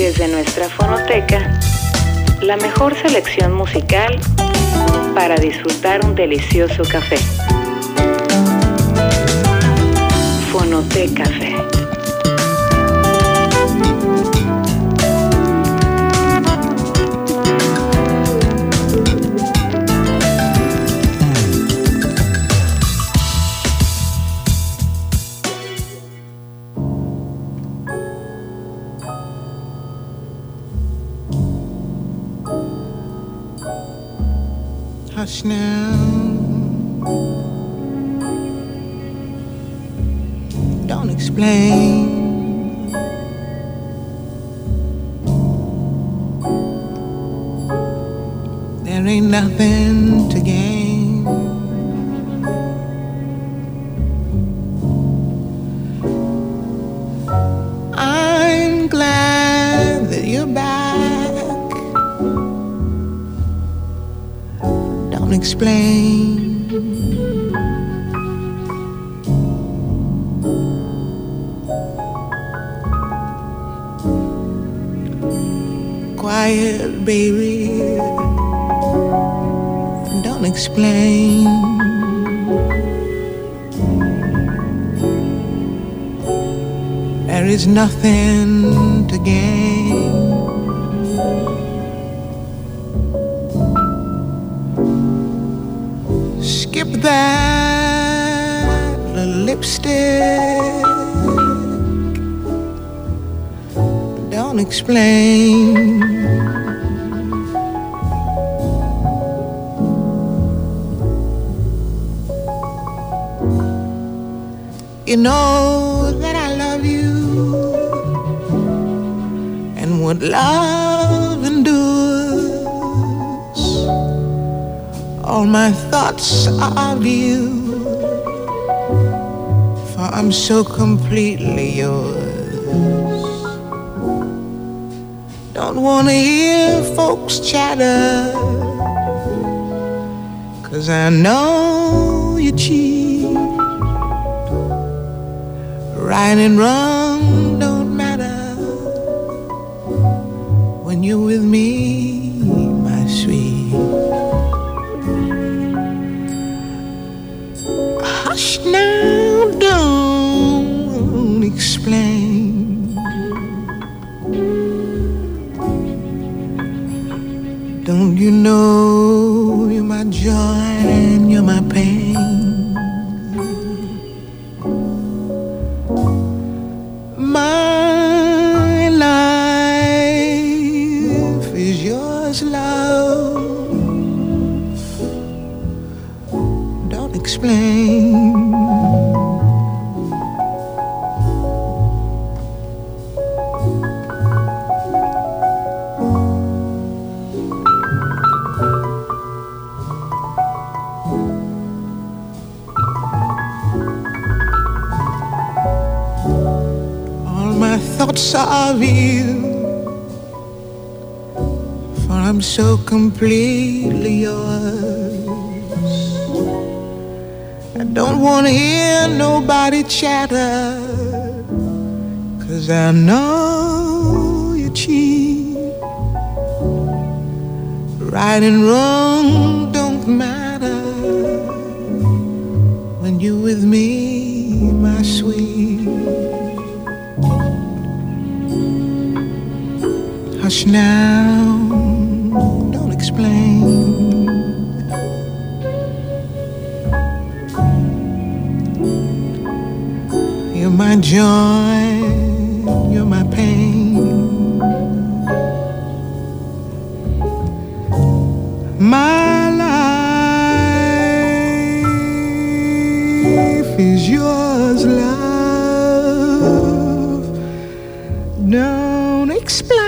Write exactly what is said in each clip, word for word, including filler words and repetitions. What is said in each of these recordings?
desde nuestra fonoteca la mejor selección musical para disfrutar un delicioso café. Fonoteca Café. Hush now, don't explain. There ain't nothing to gain. I'm glad that you're back. Explain. Quiet, baby, don't explain. There is nothing to gain. Skip that lipstick. Don't explain. You know that I love you, and what love endures. All my thoughts are of you, for I'm so completely yours. Don't wanna hear folks chatter, 'cause I know you cheat. Right and wrong don't matter when you're with me, my sweet. Hush now, don't explain. Don't you know you're my joy and you're my pain? My life is yours, love. Don't explain. Thoughts of you, for I'm so completely yours. I don't want to hear nobody chatter, 'cause I know you cheat. Right and wrong don't matter when you're with me, my sweet. Hush now, don't explain. You're my joy, you're my pain. My life is yours, love. Don't explain.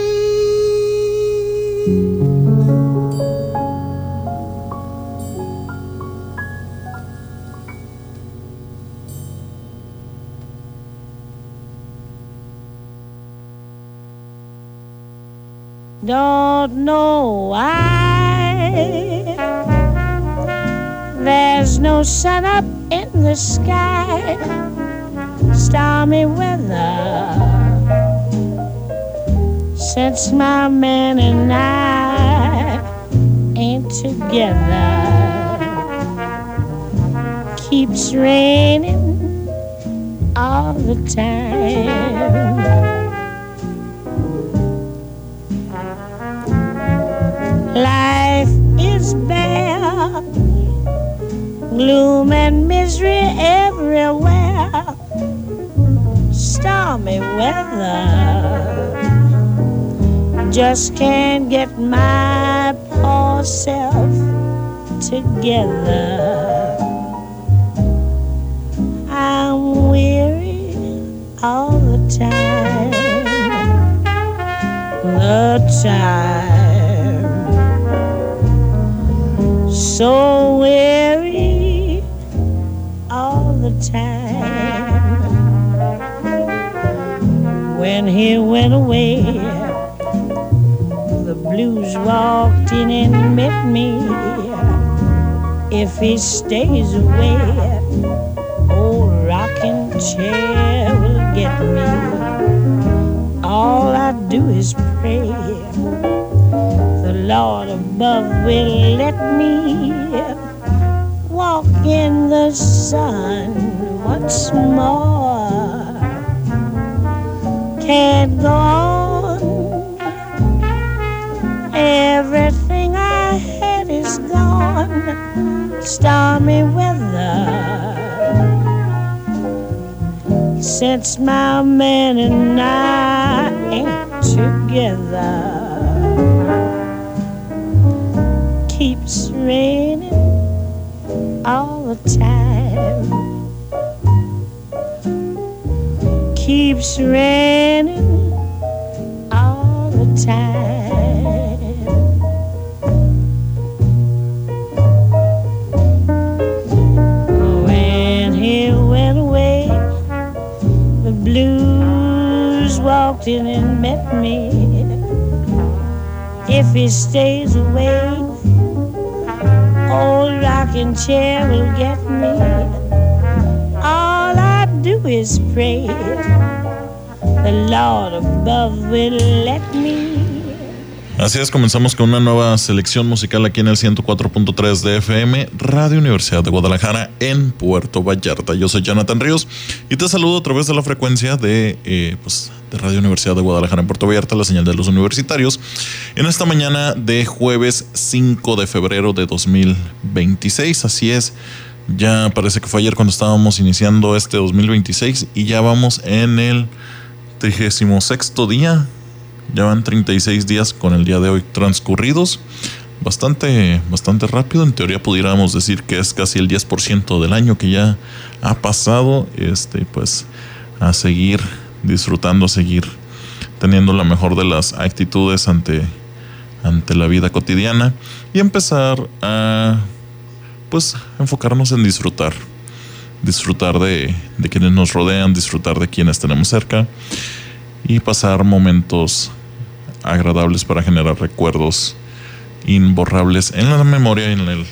Don't know why there's no sun up in the sky. Stormy weather since my man and I ain't together. Keeps raining all the time. Life is bare, gloom and misery everywhere, stormy weather. Just can't get my poor self together. I'm weary all the time, the time, so weary all the time. When he went away, the blues walked in and met me. If he stays away, old rocking chair will get me. All I do is pray the Lord above will let me walk in the sun once more. Can't go on, everything I had is gone. Stormy weather, since my man and I ain't together. Keeps raining all the time. Keeps raining all the time. When he went away, the blues walked in and met me. If he stays away, old rocking chair will get me. All I do is pray the Lord above will let me. Así es, comenzamos con una nueva selección musical aquí en el ciento cuatro punto tres de F M, Radio Universidad de Guadalajara en Puerto Vallarta. Yo soy Jonathan Ríos y te saludo a través de la frecuencia de, eh, pues, de Radio Universidad de Guadalajara en Puerto Vallarta, la señal de los universitarios, en esta mañana de jueves cinco de febrero de dos mil veintiséis. Así es, ya parece que fue ayer cuando estábamos iniciando este dos mil veintiséis y ya vamos en el trigésimo sexto día. Ya van treinta y seis días con el día de hoy transcurridos. Bastante, bastante rápido. En teoría pudiéramos decir que es casi el diez por ciento del año que ya ha pasado. Este, pues a seguir disfrutando, a seguir teniendo la mejor de las actitudes ante, ante la vida cotidiana y empezar a pues enfocarnos en disfrutar. Disfrutar de, de quienes nos rodean, disfrutar de quienes tenemos cerca y pasar momentos agradables para generar recuerdos imborrables en la memoria y en, el,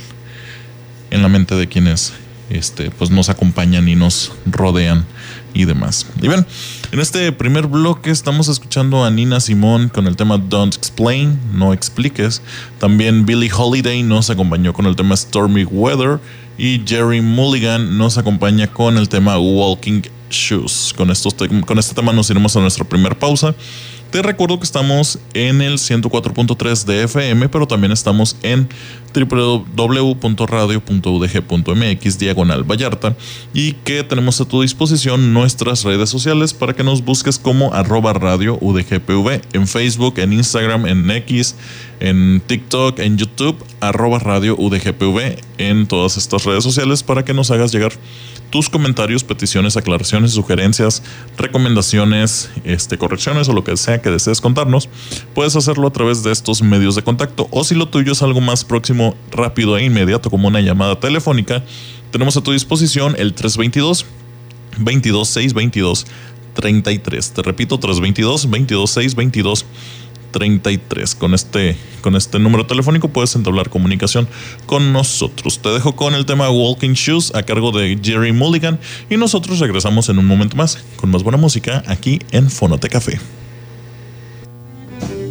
en la mente de quienes este, pues nos acompañan y nos rodean y demás. Y bien, en este primer bloque estamos escuchando a Nina Simone con el tema Don't Explain, no expliques. También Billie Holiday nos acompañó con el tema Stormy Weather y Jerry Mulligan nos acompaña con el tema Walking Shoes. Con, estos te- con este tema nos iremos a nuestra primera pausa. Te recuerdo que estamos en el ciento cuatro punto tres de F M, pero también estamos en doble u doble u doble u punto radio punto u d g punto m x diagonal Vallarta y que tenemos a tu disposición nuestras redes sociales para que nos busques como arroba radio U D G P V en Facebook, en Instagram, en X, en TikTok, en YouTube, arroba radio U D G P V en todas estas redes sociales para que nos hagas llegar tus comentarios, peticiones, aclaraciones, sugerencias, recomendaciones, este, correcciones o lo que sea que desees contarnos. Puedes hacerlo a través de estos medios de contacto, o si lo tuyo es algo más próximo, rápido e inmediato como una llamada telefónica, tenemos a tu disposición el tres dos dos, veintidós seis veintidós treinta y tres. Te repito, tres dos dos, veintidós seis veintidós treinta y tres. Con este, con este número telefónico puedes entablar comunicación con nosotros. Te dejo con el tema Walking Shoes a cargo de Jerry Mulligan y nosotros regresamos en un momento más con más buena música aquí en Fonote Café.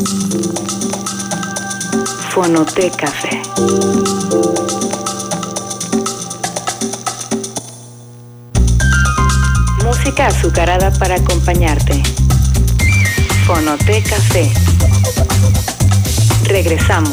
Fonoteca Café. Música azucarada para acompañarte. Fonoteca Café. Regresamos.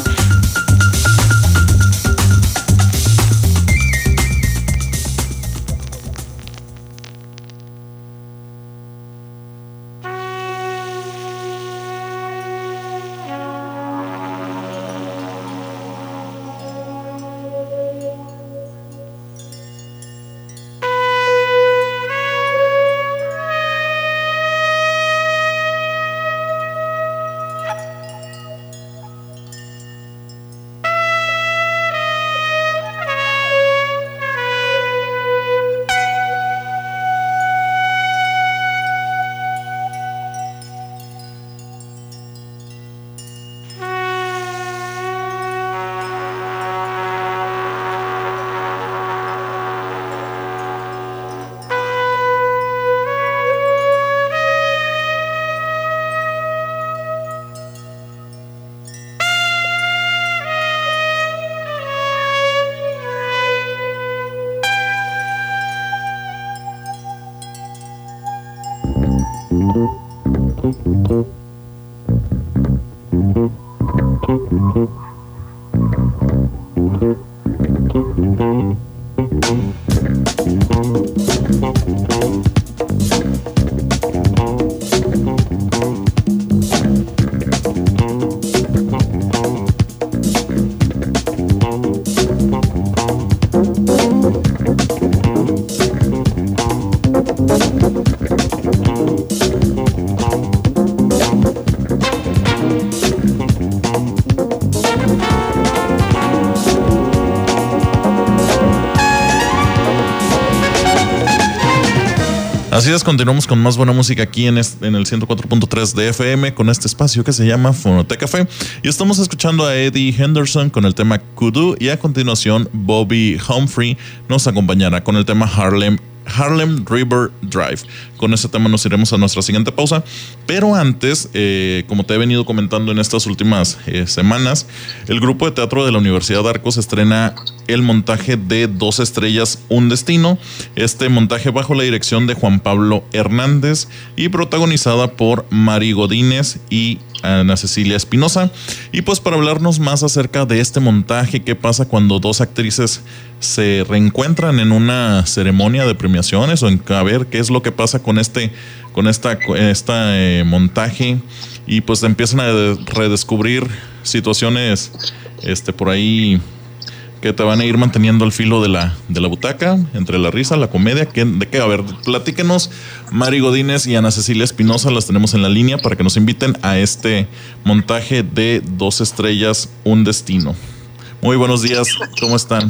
Así es, continuamos con más buena música aquí en, este, en el ciento cuatro punto tres de F M con este espacio que se llama Fonoteca Café. Y estamos escuchando a Eddie Henderson con el tema Kudu, y a continuación Bobby Humphrey nos acompañará con el tema Harlem Harlem River Drive. Con ese tema nos iremos a nuestra siguiente pausa, pero antes, eh, como te he venido comentando en estas últimas eh, semanas, el grupo de teatro de la Universidad de Arcos estrena el montaje de Dos Estrellas, Un Destino. Este montaje bajo la dirección de Juan Pablo Hernández y protagonizada por Mari Godínez y Ana Cecilia Espinosa. Y pues para hablarnos más acerca de este montaje, qué pasa cuando dos actrices se reencuentran en una ceremonia de premiaciones, o en a ver qué es lo que pasa con este con esta, esta eh, montaje, y pues empiezan a redescubrir situaciones este por ahí que te van a ir manteniendo al filo de la, de la butaca, entre la risa, la comedia. ¿Qué, ¿De qué? A ver, platíquenos. Mari Godínez y Ana Cecilia Espinosa las tenemos en la línea para que nos inviten a este montaje de Dos Estrellas, Un Destino. Muy buenos días, ¿cómo están?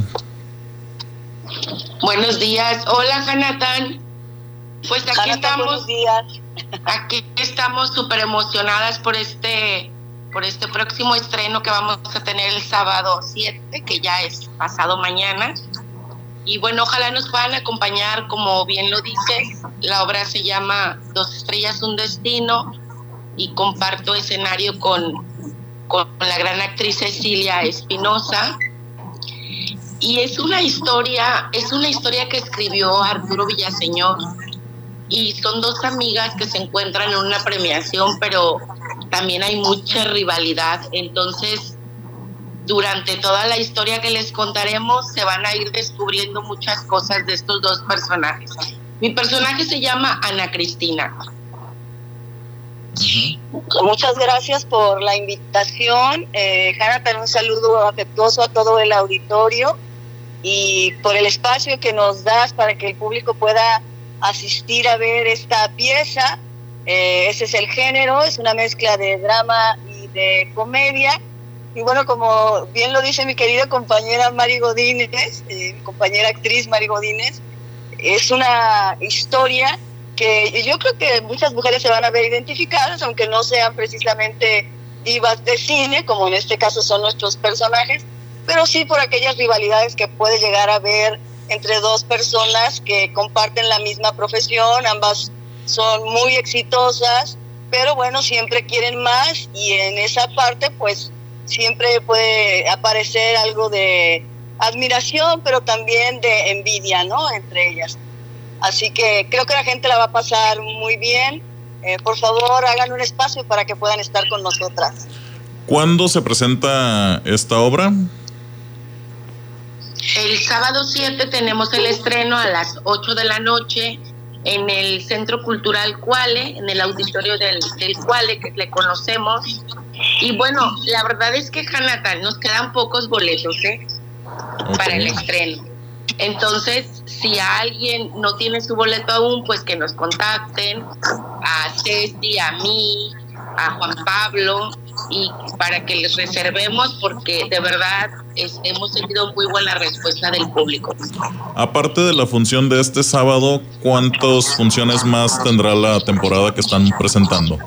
Buenos días. Hola, Jonathan. Pues aquí Jonathan, estamos. Buenos días. Aquí estamos súper emocionadas por este... por este próximo estreno que vamos a tener el sábado siete, que ya es pasado mañana. Y bueno, ojalá nos puedan acompañar, como bien lo dices. La obra se llama Dos Estrellas, Un Destino, y comparto escenario con, con la gran actriz Cecilia Espinosa. Y es una historia, es una historia que escribió Arturo Villaseñor, y son dos amigas que se encuentran en una premiación, pero también hay mucha rivalidad. Entonces, durante toda la historia que les contaremos, se van a ir descubriendo muchas cosas de estos dos personajes. Mi personaje se llama Ana Cristina. Muchas gracias por la invitación. Eh, Jonathan, un saludo afectuoso a todo el auditorio y por el espacio que nos das para que el público pueda asistir a ver esta pieza. Eh, ese es el género, es una mezcla de drama y de comedia. Y bueno, como bien lo dice mi querida compañera Mari Godínez, eh, mi compañera actriz Mari Godínez, es una historia que yo creo que muchas mujeres se van a ver identificadas, aunque no sean precisamente divas de cine, como en este caso son nuestros personajes, pero sí por aquellas rivalidades que puede llegar a haber entre dos personas que comparten la misma profesión. Ambas son muy exitosas, pero bueno, siempre quieren más y en esa parte pues siempre puede aparecer algo de admiración, pero también de envidia, ¿no? Entre ellas. Así que creo que la gente la va a pasar muy bien. Eh, por favor, hagan un espacio para que puedan estar con nosotras. ¿Cuándo se presenta esta obra? El sábado siete tenemos el estreno a las ocho de la noche en el Centro Cultural Cuale, en el auditorio del, del Cuale, que le conocemos. Y bueno, la verdad es que, Jonathan, nos quedan pocos boletos, ¿eh? Okay. Para el estreno. Entonces, si alguien no tiene su boleto aún, pues que nos contacten a Ceci, a mí, a Juan Pablo, y para que les reservemos, porque de verdad es, hemos tenido muy buena respuesta del público. Aparte de la función de este sábado, ¿cuántas funciones más tendrá la temporada que están presentando?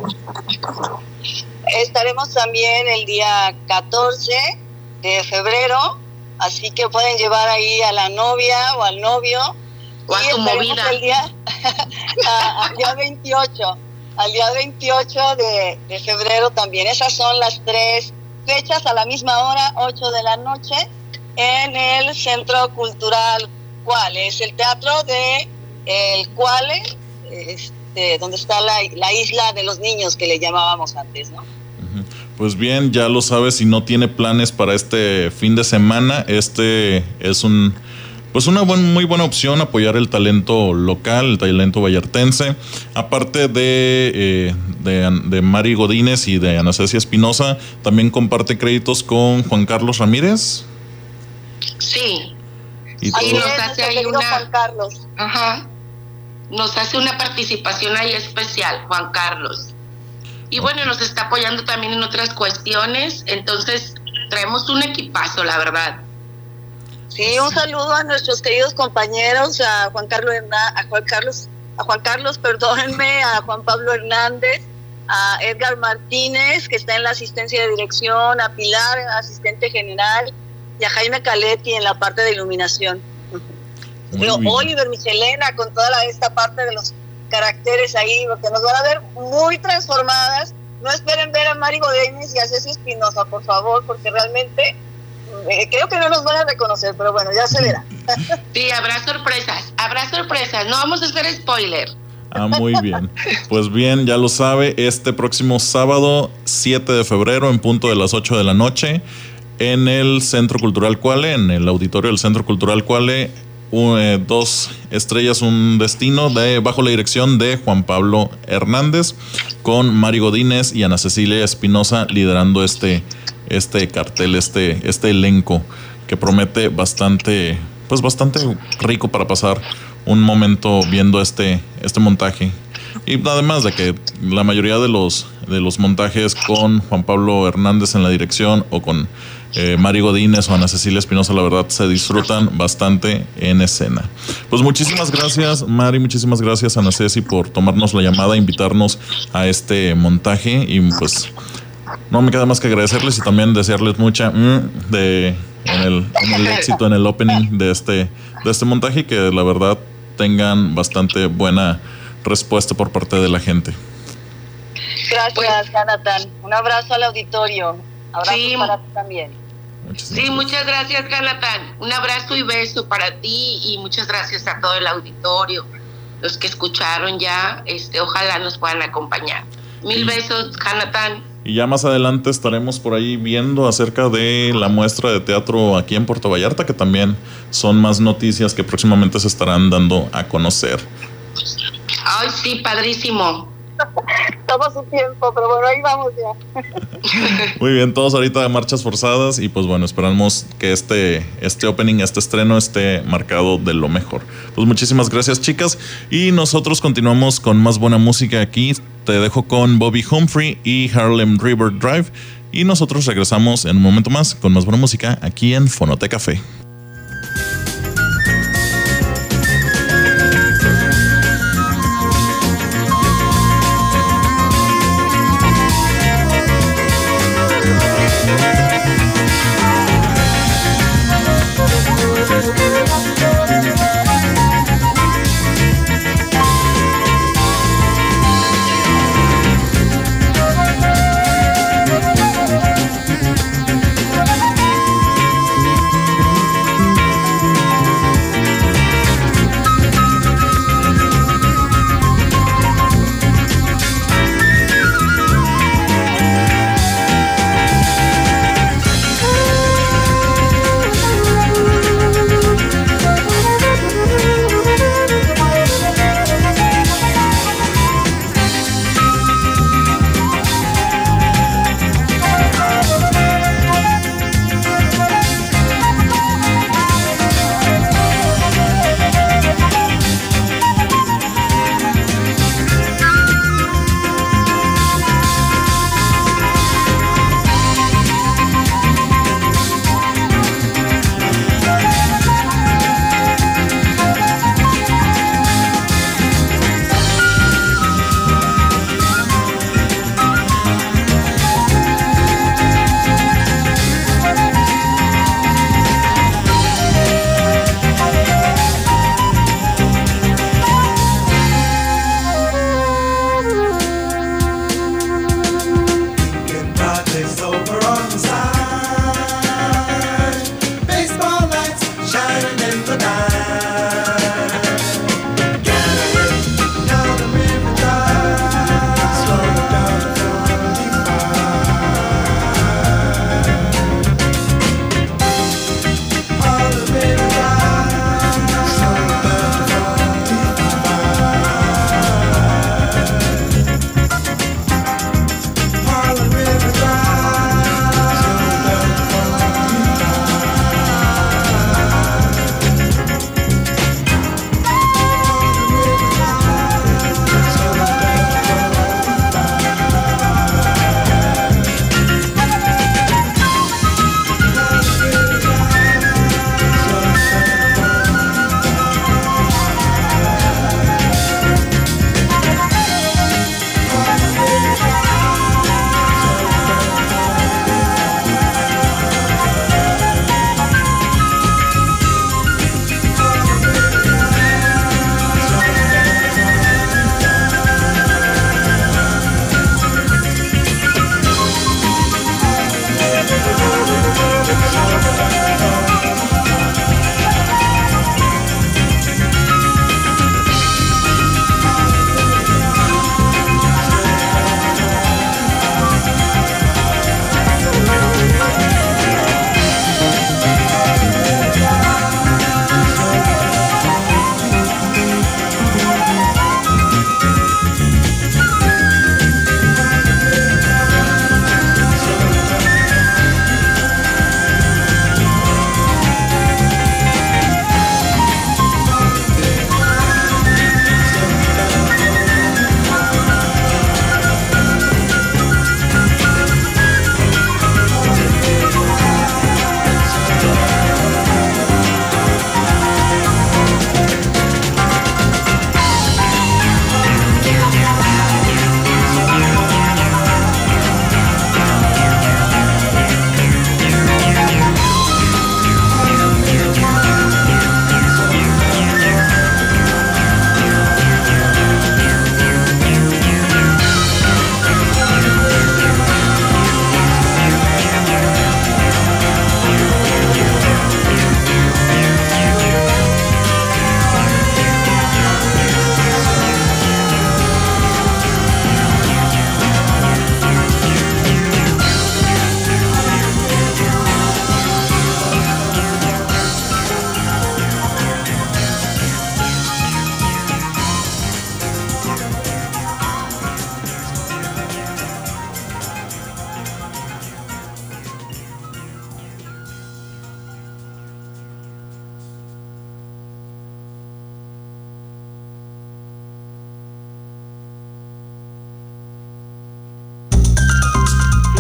Estaremos también el día catorce de febrero, así que pueden llevar ahí a la novia o al novio. O a su movida. El día, al día veintiocho, al día veintiocho de, de febrero también. Esas son las tres fechas a la misma hora, ocho de la noche, en el Centro Cultural Cuale. Es el teatro de el Cuale, este, donde está la, la isla de los niños que le llamábamos antes, ¿no? Pues bien, ya lo sabes, si no tiene planes para este fin de semana, este es un pues una buen, muy buena opción apoyar el talento local, el talento vallartense. Aparte de, eh, de, de Mari Godínez y de Ana Cecia Espinosa, también comparte créditos con Juan Carlos Ramírez. Sí. Y sí, nos hace ahí una Juan Carlos. Ajá. Nos hace una participación ahí especial, Juan Carlos. Y bueno, nos está apoyando también en otras cuestiones, entonces traemos un equipazo, la verdad. Sí, un saludo a nuestros queridos compañeros, a Juan Carlos, a Juan Carlos, a Juan Carlos, perdónenme, a Juan Pablo Hernández, a Edgar Martínez, que está en la asistencia de dirección, a Pilar, asistente general, y a Jaime Caletti en la parte de iluminación. Pero Oliver, Michelena, con toda la, esta parte de los caracteres ahí, porque nos van a ver muy transformadas. No esperen ver a Mari Godínez y a Ceci Espinosa, por favor, porque realmente eh, creo que no nos van a reconocer, pero bueno, ya se verá. Sí, habrá sorpresas, habrá sorpresas, no vamos a hacer spoiler. Ah, muy bien. Pues bien, ya lo sabe, este próximo sábado, siete de febrero, en punto de las ocho de la noche, en el Centro Cultural Cuale, en el auditorio del Centro Cultural Cuale, Un, eh, dos estrellas, un destino, de, bajo la dirección de Juan Pablo Hernández, con Mari Godínez y Ana Cecilia Espinosa liderando este, este cartel, este, este elenco que promete bastante, pues bastante rico para pasar un momento viendo este, este montaje. Y además de que la mayoría de los, de los montajes con Juan Pablo Hernández en la dirección o con Eh, Mari Godínez o Ana Cecilia Espinosa, la verdad se disfrutan bastante en escena. Pues muchísimas gracias, Mari, muchísimas gracias, Ana Ceci, por tomarnos la llamada, invitarnos a este montaje, y pues no me queda más que agradecerles y también desearles mucha mm, de en el, en el éxito en el opening de este, de este montaje, y que la verdad tengan bastante buena respuesta por parte de la gente. Gracias, pues, Jonathan. Un abrazo al auditorio. Abrazo sí, para ti también. Sí, gracias. Muchas gracias, Jonathan. Un abrazo y beso para ti, y muchas gracias a todo el auditorio, los que escucharon ya, este, ojalá nos puedan acompañar. Mil besos, Jonathan. Y ya más adelante estaremos por ahí viendo acerca de la muestra de teatro aquí en Puerto Vallarta, que también son más noticias que próximamente se estarán dando a conocer. Ay, sí, padrísimo. Toma su tiempo, pero bueno, ahí vamos ya. Muy bien, todos ahorita de marchas forzadas, y pues bueno, esperamos que este, este opening, este estreno esté marcado de lo mejor. Pues muchísimas gracias, chicas, y nosotros continuamos con más buena música aquí. Te dejo con Bobby Humphrey y Harlem River Drive, y nosotros regresamos en un momento más con más buena música aquí en Fonoteca Café.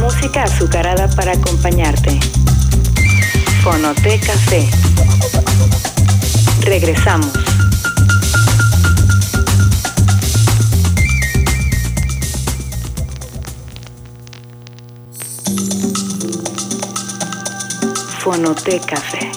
música azucarada para acompañarte. Fonoteca C. Regresamos. Fonoteca C.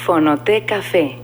Fonoteca Café.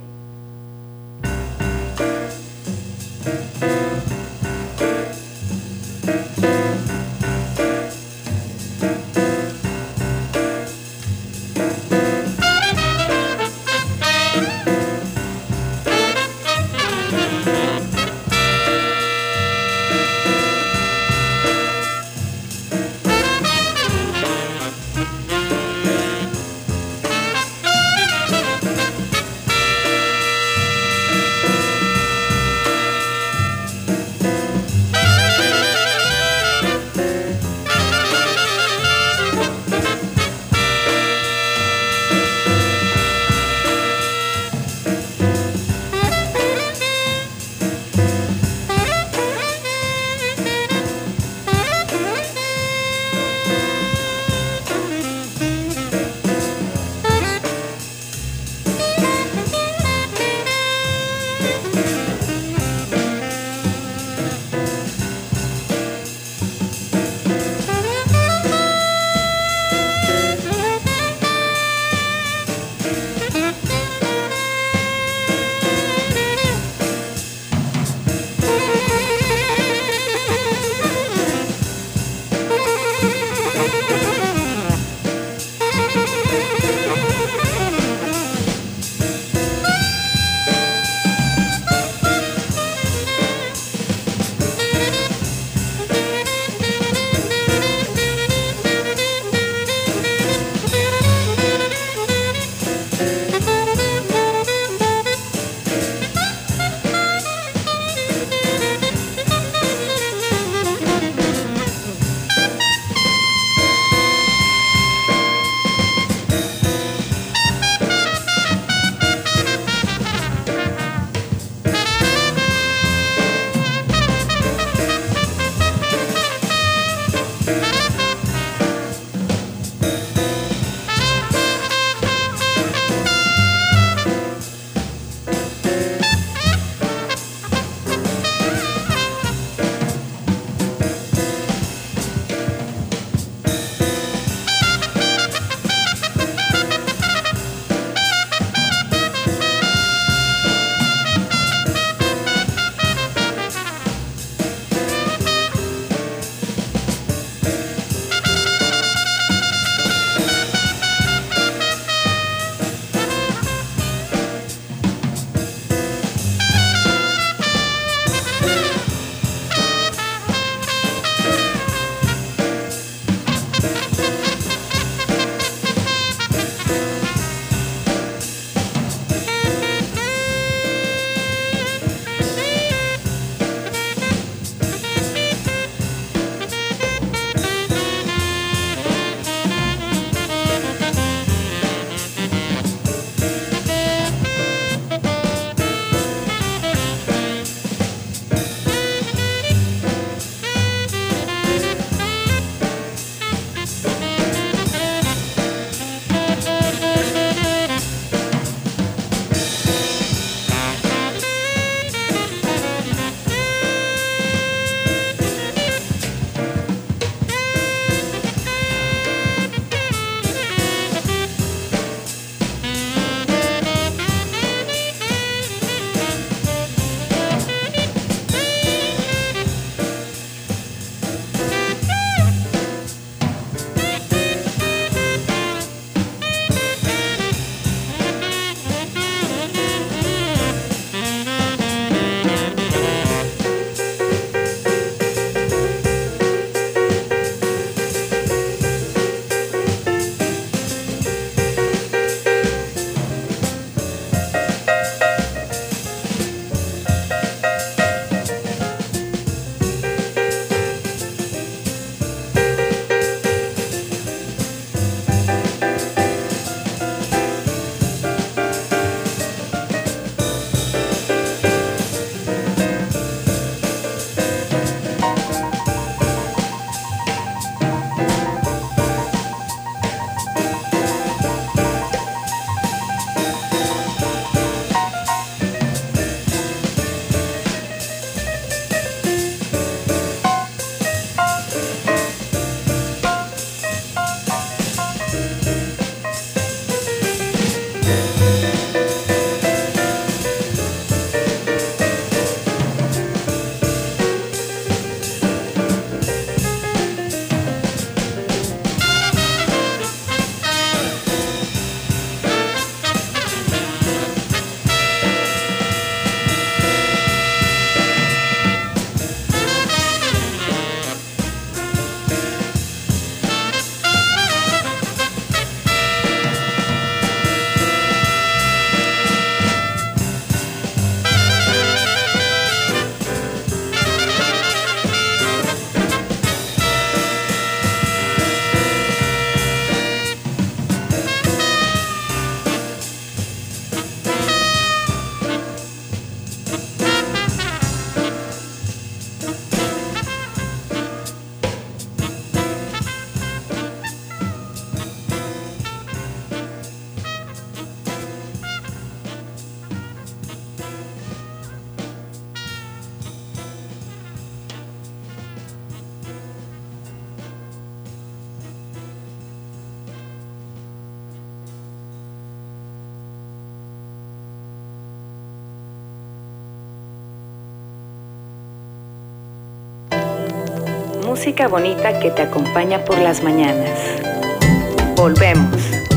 Música bonita que te acompaña por las mañanas. Volvemos.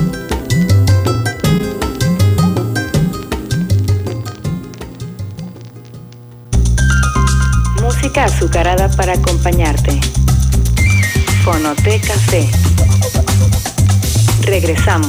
Música azucarada para acompañarte. Fonoteca C. Regresamos.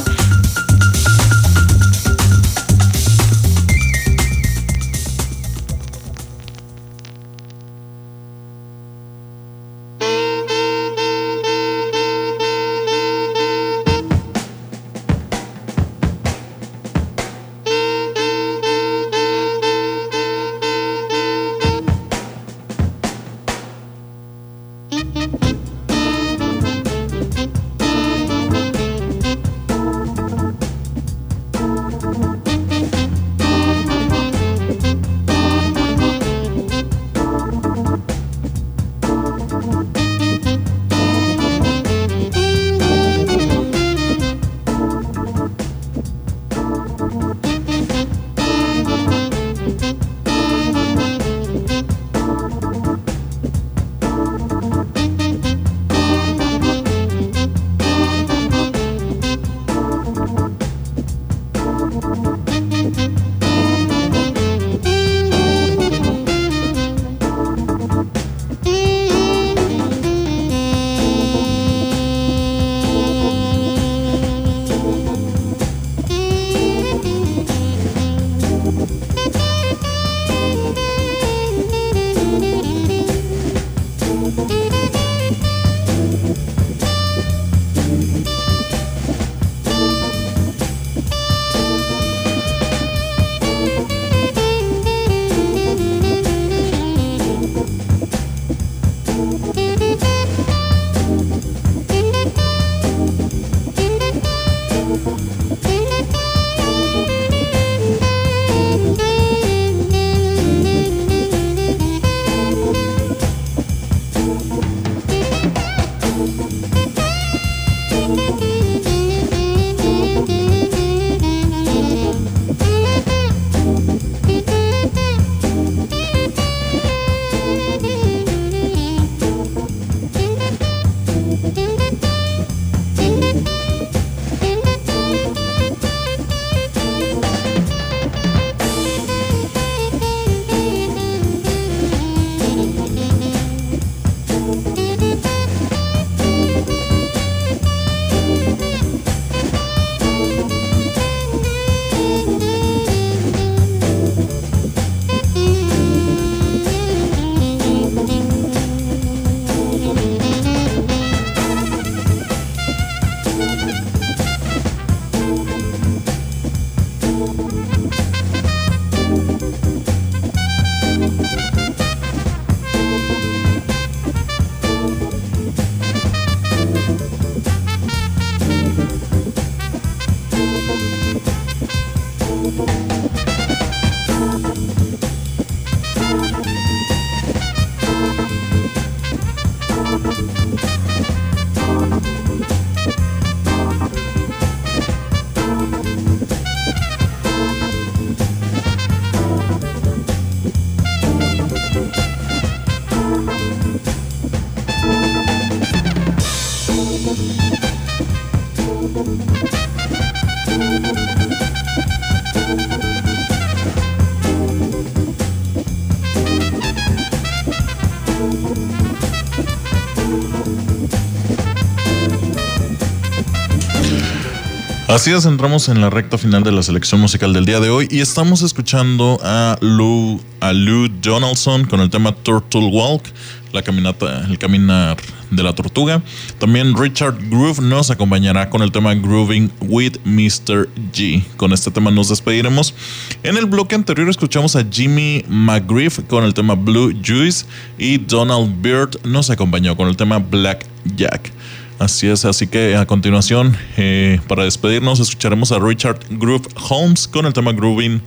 Así es, entramos en la recta final de la selección musical del día de hoy y estamos escuchando a Lou, a Lou Donaldson con el tema Turtle Walk, la caminata, el caminar de la tortuga. También Richard Groove nos acompañará con el tema Grooving with mister G. Con este tema nos despediremos. En el bloque anterior escuchamos a Jimmy McGriff con el tema Blue Juice y Donald Byrd nos acompañó con el tema Black Jack. Así es, así que a continuación, eh, para despedirnos, escucharemos a Richard Groove Holmes con el tema Grooving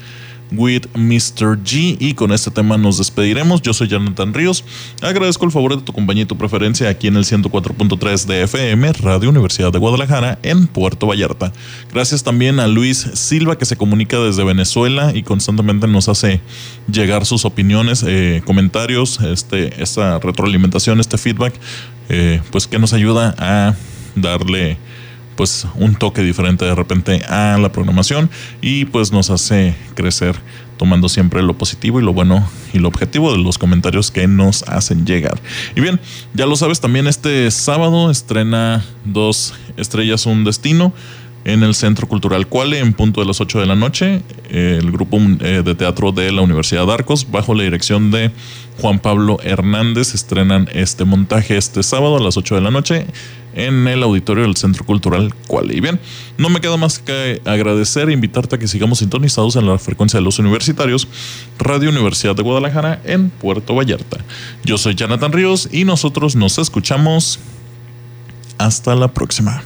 with mister G. Y con este tema nos despediremos. Yo soy Jonathan Ríos. Agradezco el favor de tu compañía y tu preferencia aquí en el ciento cuatro punto tres de F M, Radio Universidad de Guadalajara, en Puerto Vallarta. Gracias también a Luis Silva, que se comunica desde Venezuela y constantemente nos hace llegar sus opiniones, eh, comentarios, este, esta retroalimentación, este feedback, eh, pues que nos ayuda a darle pues un toque diferente de repente a la programación y pues nos hace crecer, tomando siempre lo positivo y lo bueno y lo objetivo de los comentarios que nos hacen llegar. Y bien, ya lo sabes, también este sábado estrena Dos Estrellas Un Destino en el Centro Cultural Cuale en punto de las ocho de la noche. El grupo de teatro de la Universidad de Arcos, bajo la dirección de Juan Pablo Hernández, estrenan este montaje este sábado a las ocho de la noche en el auditorio del Centro Cultural Cuale. Y bien, no me queda más que agradecer e invitarte a que sigamos sintonizados en la frecuencia de los universitarios, Radio Universidad de Guadalajara en Puerto Vallarta. Yo soy Jonathan Ríos y nosotros nos escuchamos hasta la próxima.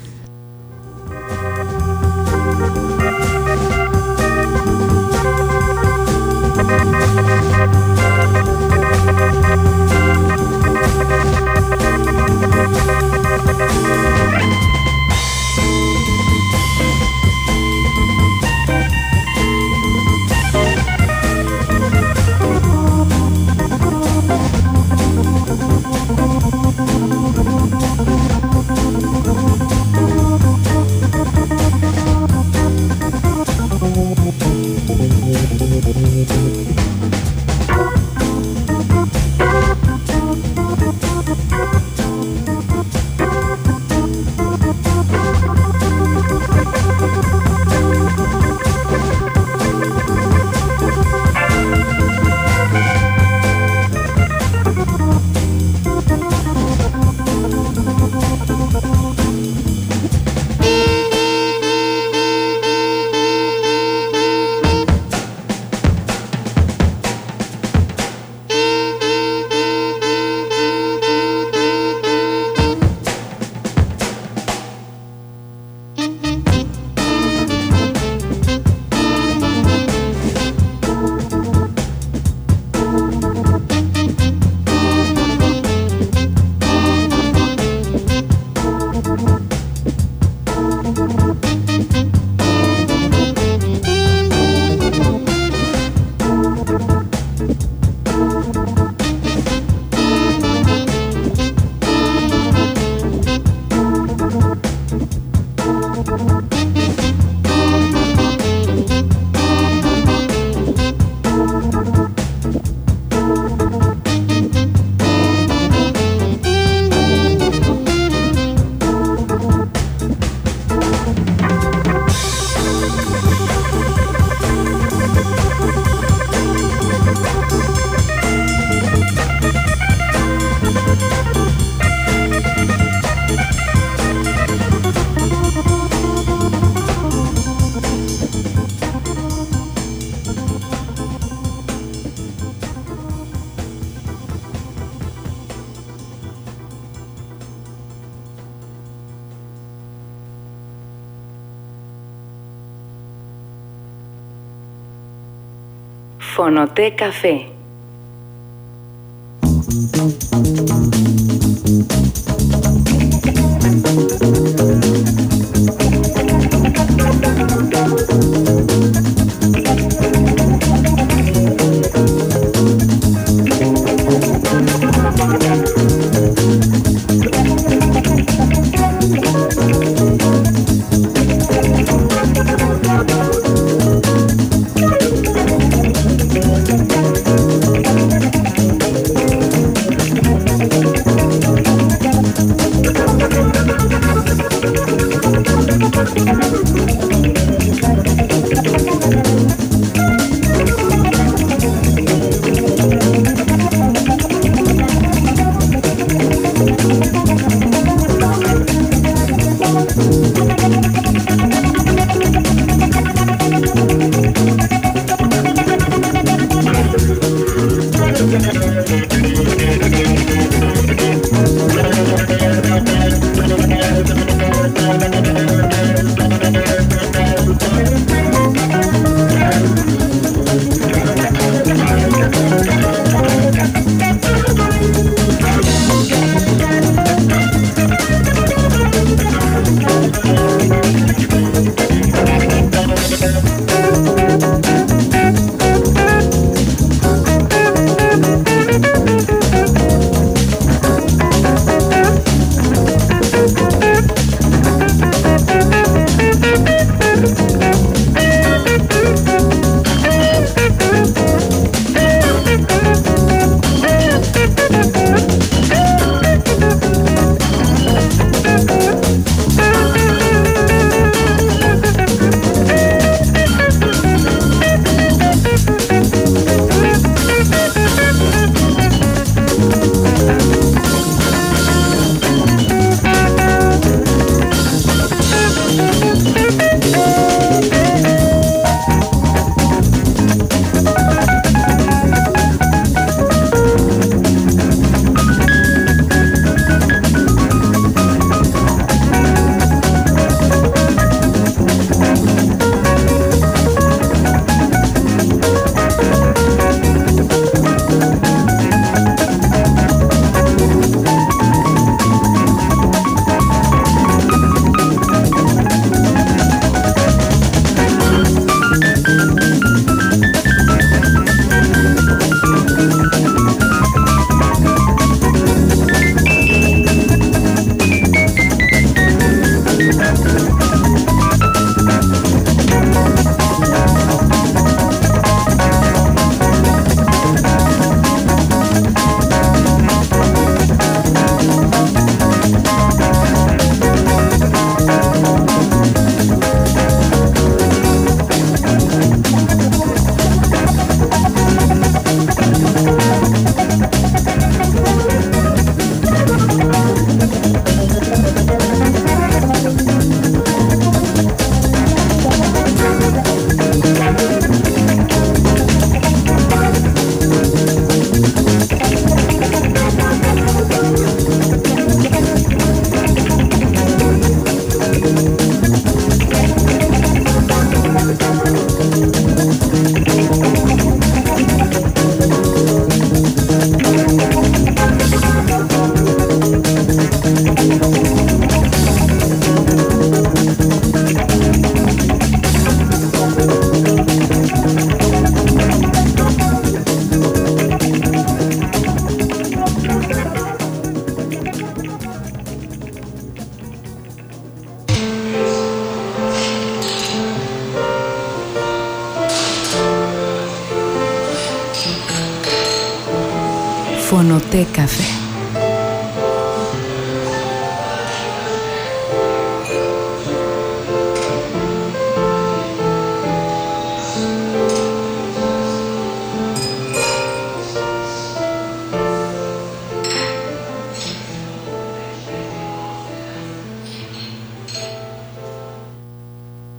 Fonoté Café. Fonoteca Café.